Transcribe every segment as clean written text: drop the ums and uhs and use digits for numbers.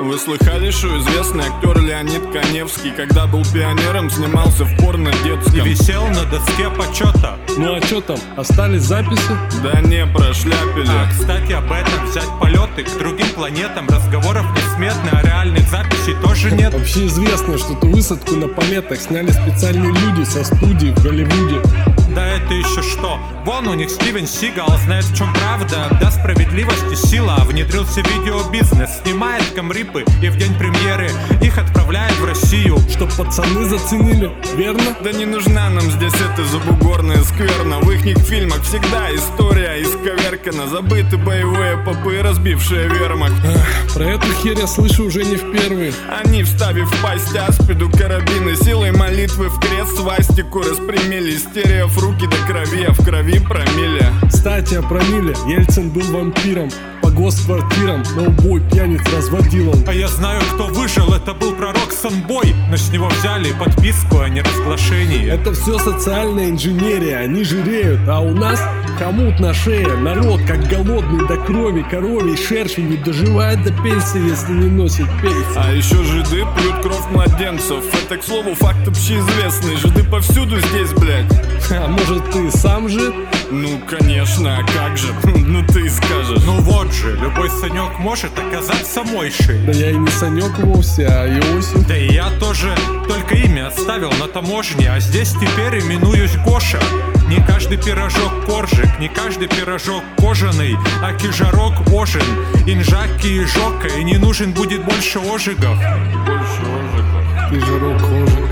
Вы слыхали, что известный актер Леонид Каневский, когда был пионером, снимался в порно детском и висел на доске почета? Ну а чё там, остались записи? Да не, прошляпили. Кстати, об этом: взять полеты к другим планетам. Разговоров несметно, а реальных записей тоже нет. Вообще известно, что ту высадку на пометах сняли специальные люди со студии в Голливуде. Да это еще что? Вон у них Стивен Сигал знает, в чем правда. Да, справедливость и сила. Внедрился в видеобизнес, снимает камрипы, и в день премьеры их отправляют в Россию, чтоб пацаны заценили, верно? Да не нужна нам здесь эта забугорная скверна. В ихних фильмах всегда история исковеркана. Забыты боевые попы, разбившие вермахт. Про эту херь я слышу уже не в первый. Они, вставив в пасть аспиду карабины, силой молитвы в крест свастику распрямили, стерев руки до крови, а в крови промилле. Кстати, о промилле. Ельцин был вампиром, по госквартирам на убой пьяниц разводил он. А я знаю, кто выжил, это был пророк Санбой, но с него взяли подписку о неразглашении. Это все социальная инженерия, они жиреют, а у нас хомут на шее. Народ, как голодный до крови, коровий шершень не доживает до пенсии, если не носит пейсы. А еще жиды пьют кровь младенцев. Это, к слову, факт общеизвестный. Жиды повсюду здесь, блядь. А может, ты сам жид? Ну, конечно, а как же? Ну, ты скажешь. Ну вот же, любой Санек может оказаться Мойшей. Да я и не Санек вовсе, а Иосиф. Да и я тоже, только имя оставил на таможне, а здесь теперь именуюсь Гоша. Не каждый пирожок коржик, не каждый пирожок кожаный, а кижарок ожин, инжаки и жока, и не нужен будет больше ожигов. Больше ожигов. Кижарок ожиг.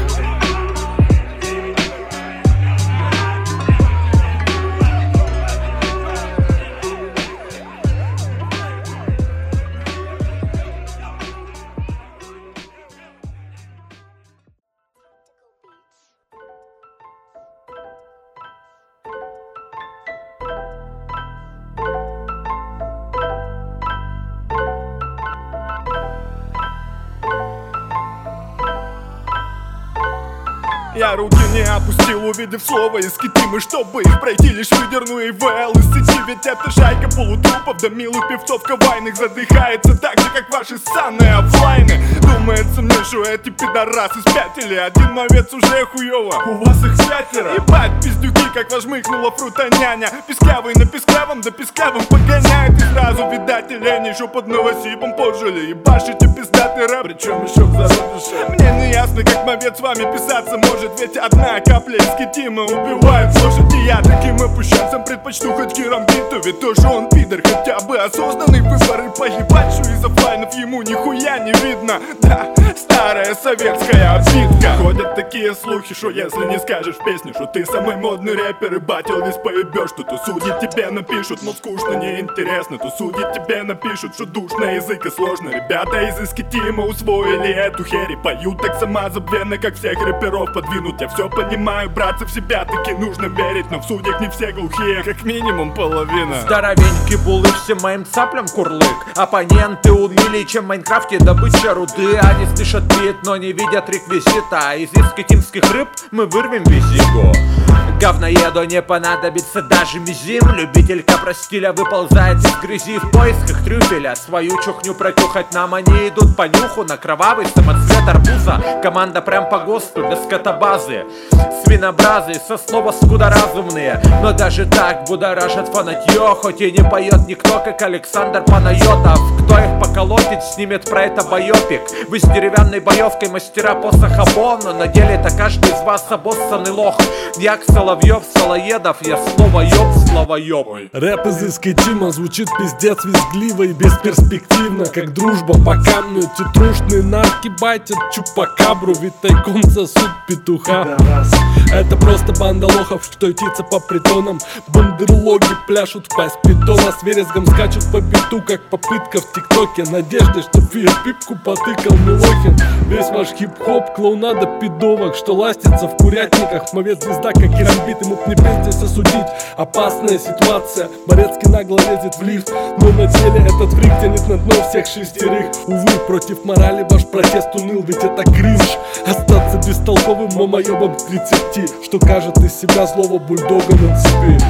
Я руки не опустил, увидев слово эскетимы, чтобы их пройти, лишь выдерну ИВЛ из сети. Ведь это шайка полутрупов, да милых певцов кавайных задыхается так же, как ваши ссаные оффлайны. Думается мне, что эти пидорасы спятили. Один мовец уже хуёво, у вас их 5. Ебать, пиздюки, как возмыкнула фрутоняня. Писклявый на писклявом, да писклявым погоняет. И сразу, видать, лень, еще под Новосибом пожили. Ебашите пиздатый рэп, причем еще в зародыше. Мне не ясно, как мовец с вами писаться может. Ведь одна капля эскетима убивает лошадь. И я таким опущенцам предпочту хоть Киром Биту. Ведь тоже он пидор, хотя бы осознанный выбор. И поебать, что из оффлайнов ему нихуя не видно. Да, старая советская обидка. Ходят такие слухи, что если не скажешь в песне, что ты самый модный рэпер и батил весь поебешь, то судить тебе напишут, мол, скучно, неинтересно. То судить тебе напишут, что душно, язык и сложно. Ребята из эскетима усвоили эту херь и поют так самозабвенно, как всех рэперов подвинут. Я все понимаю, братцы, в себя таки нужно верить, но в судьях не все глухие, как минимум половина. Здоровенький булы всем моим цаплям курлык. Оппоненты унылее, чем в Майнкрафте добыча руды. Они слышат бит, но не видят реквизита. А из эскетимских рыб мы вырвем визигу. Говноеду не понадобится даже мизим. Любитель капростиля выползает из грязи в поисках трюфеля. Свою чухню протюхать нам они идут по нюху на кровавый самоцвет арбуза. Команда прям по ГОСТу для скотобазы. Свинобразы, со слова скудоразумные. Но даже так будоражат фанатье. Хоть и не поет никто, как Александр Панайотов. Кто их поколотит, снимет про это байопик. Вы с деревянной боевкой мастера посоха Бон, но на деле это каждый из вас обоссанный лох. Як Соловьев, Солоедов, я словоёб. Рэп из эскетима звучит пиздец визгливо и бесперспективно, как дружба по камню. Эти трушные нарки байтят чупакабру, ведь тайком сосут петуха. Это просто банда лохов, что ютится по притонам. Бандерлоги пляшут в пасть питона, с вересгом скачут по биту, как попытка в ТикТоке. Надеждой, что пипку потыкал Милохин. Весь ваш хип-хоп, клоунада пидовок, что ластится в курятниках. Мовец звезда, как Керамбит, ему б не пиздец осудить. Опасная ситуация, Борецкий нагло лезет в лифт, но на деле этот фрик тянет на дно всех 6. Увы, против морали ваш протест уныл, ведь это кринж. Остаться бестолковым мамоебом к 30, что кажет из себя злого бульдога на цепи.